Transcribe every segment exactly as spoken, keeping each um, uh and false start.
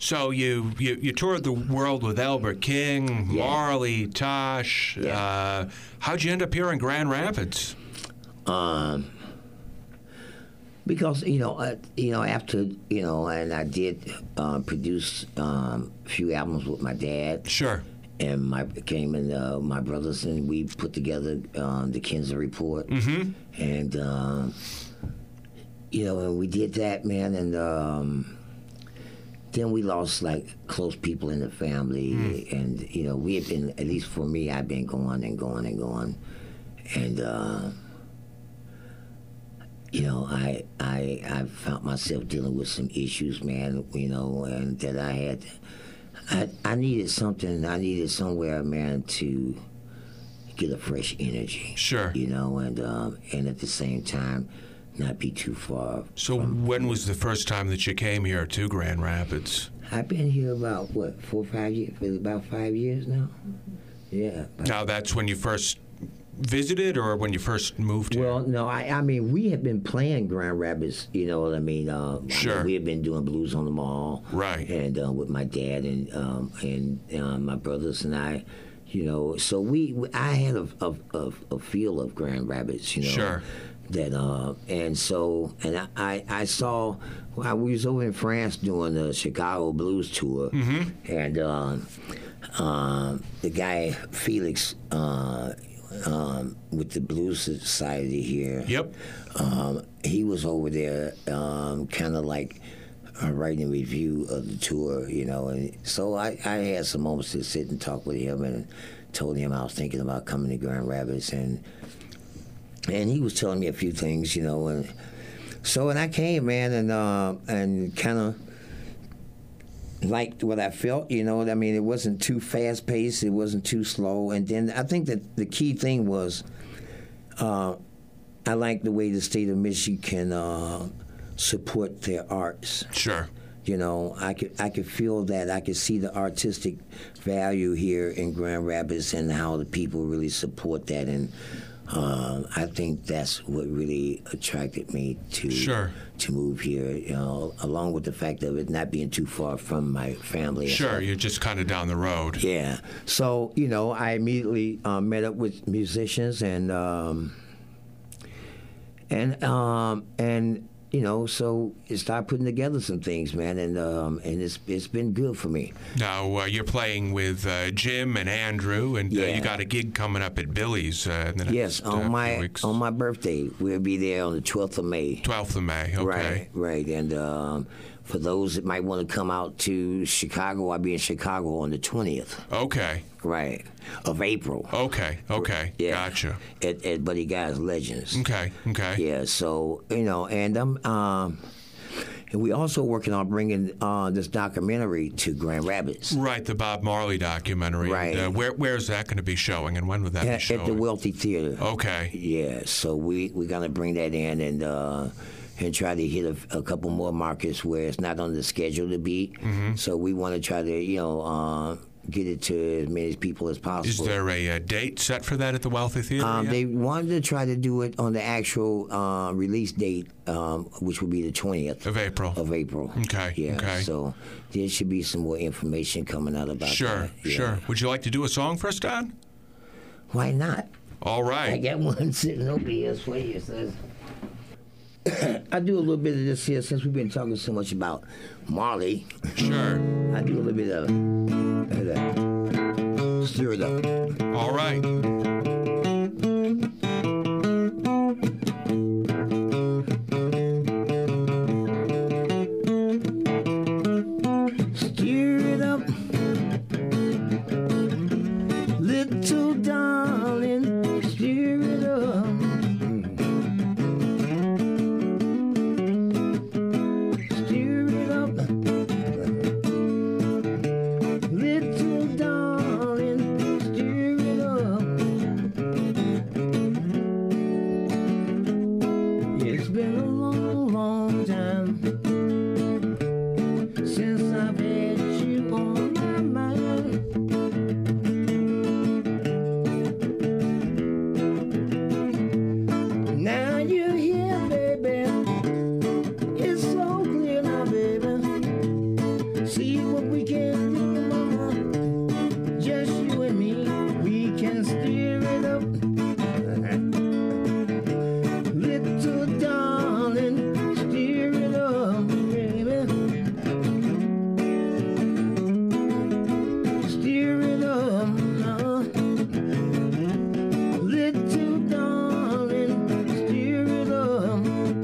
So you, you, you toured the world with Albert King, Yeah. Marley, Tosh. Yeah. Uh, how'd you end up here in Grand Rapids? Um, because you know, uh, you know, after you know, and I did uh, produce um, a few albums with my dad. Sure. And my came and uh, my brothers and we put together um, the Kinzer Report, Mm-hmm. and um, you know, and we did that, man, and um, then we lost like close people in the family, Mm. and you know, we had been, at least for me, I've been going and going and going, and uh, you know, I I I found myself dealing with some issues, man, you know, and that I had. I, I needed something. I needed somewhere, man, to get a fresh energy. Sure. You know, and um, and at the same time, not be too far. So from, when was the first time that you came here to Grand Rapids? I've been here about what four or five years. About five years now. Yeah. about- Now that's when you first visited, or when you first moved here? Well, no, I, I mean, we have been playing Grand Rapids, you know what I mean? Uh, I Sure. mean, we have been doing Blues on the Mall. Right. And uh, with my dad and um, and uh, my brothers and I, you know, so we, I had a, a, a, a feel of Grand Rapids, you know. Sure. That, uh, and so, and I, I, I saw, I was over in France doing the Chicago Blues Tour. Mm-hmm. And uh, uh, the guy, Felix, uh, um, with the Blues Society here. Yep. Um, he was over there, um, kind of like uh, writing a review of the tour, you know. And so I, I had some moments to sit and talk with him and told him I was thinking about coming to Grand Rapids, and and he was telling me a few things, you know. And so when I came, man, and uh, and kind of liked what I felt, you know. I mean, it wasn't too fast paced, it wasn't too slow, and then I think that the key thing was, uh, I like the way the state of Michigan uh, support their arts. Sure. You know, I could I could feel that. I could see the artistic value here in Grand Rapids and how the people really support that, and uh, I think that's what really attracted me to Sure. to move here. You know, along with the fact of it not being too far from my family. and Sure, stuff. you're just kind of down the road. Yeah. So, you know, I immediately uh, met up with musicians and um, and um, and you know, so it started putting together some things, man, and um, and it's it's been good for me. Now, uh, you're playing with uh, Jim and Andrew, and uh, Yeah. you got a gig coming up at Billy's uh, in the next Yes, uh, on few my weeks. on my birthday, we'll be there on the twelfth of May. twelfth of May, okay. Right, right, and um, for those that might want to come out to Chicago, I'll be in Chicago on the twentieth. Okay, Right, of April. okay, okay, Yeah. gotcha. At, at Buddy Guy's Legends. Okay, okay. Yeah, so, you know, and I'm, um, and we also working on bringing uh, this documentary to Grand Rapids. Right, the Bob Marley documentary. Right. And, uh, where Where's that going to be showing, and when would that be At, showing? at the Wealthy Theater. Okay. Yeah, so we, we're going to bring that in and uh, and try to hit a, a couple more markets where it's not on the schedule to be. Mm-hmm. So we want to try to, you know, uh, get it to as many people as possible. Is there a, uh date set for that at the Wealthy Theater? Um, yet? they wanted to try to do it on the actual uh, release date, um, which would be the twentieth Of April. Of April. Okay, Yeah. okay. So there should be some more information coming out about Sure, that. Yeah. sure. Would you like to do a song for us, Don? Why not? All I right. got one sitting over here for you. So I do a little bit of this here since we've been talking so much about Marley. Sure. I do a little bit of it. Stir it up. All right. Stir it up, little darling, stir it up. Stir it up, little darling, stir it up. See what we can do, mama. Just you and me, we can steer it up. Little darling, steer it up, baby. Steer it up now. Little darling, steer it up.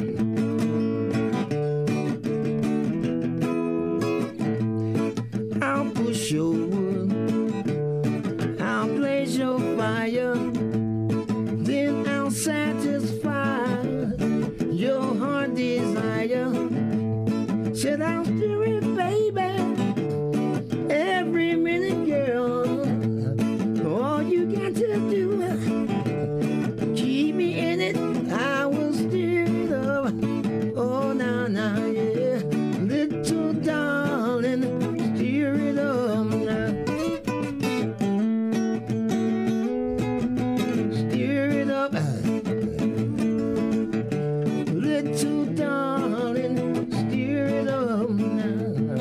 I'll push your wood, I'll blaze your fire, then I'll satisfy your heart desire. Said I'll do it, baby, every minute, girl. All you got to do, keep me in it, I will steer it up. Oh, now, now, yeah, little darling, steer it up now. Steer it up, little darling, steer it up now.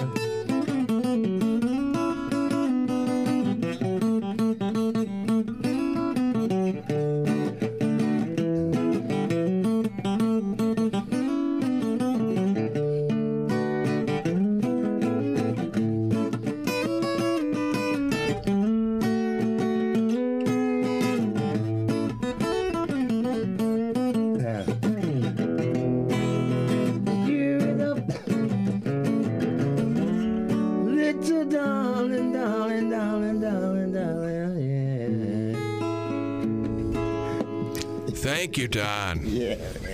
Steer it up, little darling, darling, darling, darling, darling, yeah. Thank you, Don. Yeah.